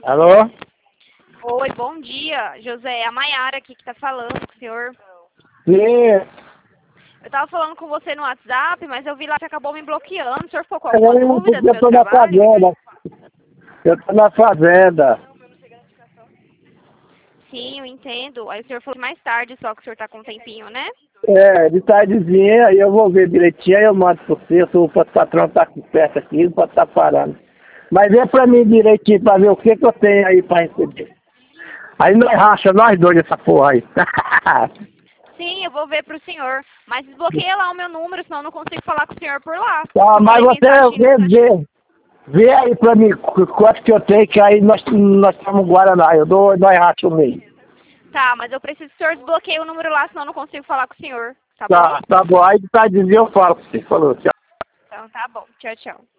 Alô? Oi, bom dia, José. É a Maiara aqui que tá falando com o senhor. Sim, Eu tava falando com você no WhatsApp, mas eu vi lá que acabou me bloqueando. O senhor ficou com alguma dúvida do eu meu tô na trabalho? fazenda. Eu tô na fazenda. Sim, eu entendo. Aí o senhor falou mais tarde só que o senhor tá com um tempinho, né? É, de tardezinha, aí eu vou ver direitinho, aí eu mando pra você, o patrão tá aqui perto aqui, não pode estar parando. Mas vê pra mim direitinho pra ver o que eu tenho aí pra receber. Aí nós racha, nós dois essa porra aí. Sim, eu vou ver pro senhor. Mas desbloqueia lá o meu número, senão eu não consigo falar com o senhor por lá. Tá, Eu mas mandei você mensagem vê aí pra mim quanto que eu tenho, que aí nós estamos Guaraná, nós racha o meio. Tá, mas eu preciso que o senhor desbloqueie o número lá, senão eu não consigo falar com o senhor. Tá bom? Tá bom, aí de tardezinha eu falo pra você, falou, tchau. Então tá bom. Tchau, tchau.